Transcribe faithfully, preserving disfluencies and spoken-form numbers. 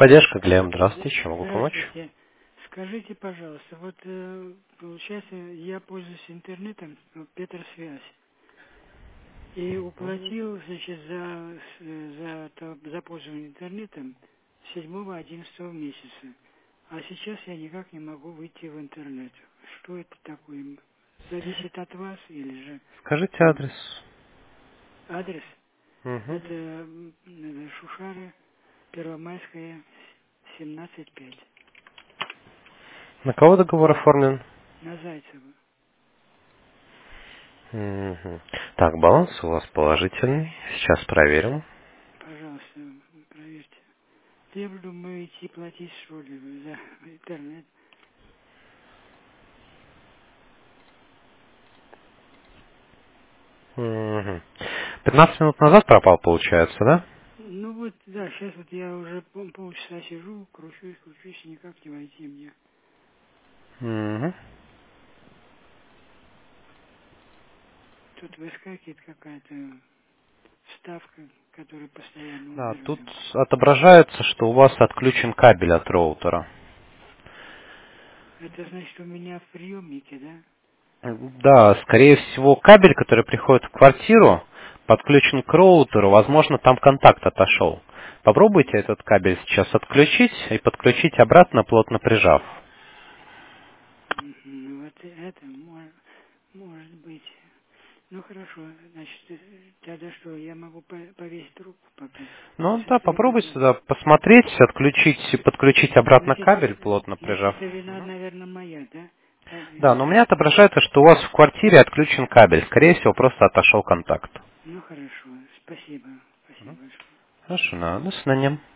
Поддержка, Глеб. Здравствуйте, чем могу помочь? Здравствуйте. Скажите, пожалуйста, вот э, получается, я пользуюсь интернетом, э, Петросвязь, и уплатил, значит, за, с- за, то- за пользование интернетом седьмого одиннадцатого месяца. А сейчас я никак не могу выйти в интернет. Что это такое? Зависит от вас или же Скажите м, адрес. адрес? Угу. Это м, э, Шушара, Первомайская, семнадцать пять. На кого договор оформлен? На Зайцева. Угу. Так, баланс у вас положительный. Сейчас проверим. Пожалуйста, проверьте. Требую мы идти платить, что ли, за интернет. Угу. пятнадцать минут назад пропал, получается, да? Ну вот, да, сейчас вот я уже пол- полчаса сижу, кручусь, кручусь, и никак не войти мне. Угу. Тут выскакивает какая-то вставка, которую постоянно Да, тут удерживаю. отображается, что у вас отключен кабель от роутера. Это значит, у меня в приемнике, да? Да, скорее всего, кабель, который приходит в квартиру, подключен к роутеру, возможно, там контакт отошел. Попробуйте этот кабель сейчас отключить и подключить обратно, плотно прижав. Мгм. Ну вот это может, может быть. Ну хорошо, значит, э, тогда что, я могу по- повесить трубку пока? Ну да, Если это попробуйте так. туда посмотреть, отключить и подключить обратно Значит, кабель, это, плотно значит, прижав. это вина, наверное, моя, да? Как Да, я- но у меня отображается, что у вас в квартире отключен кабель. Скорее всего, просто отошел контакт. Ну хорошо, спасибо, спасибо большое. Хорошо, на, до свидания.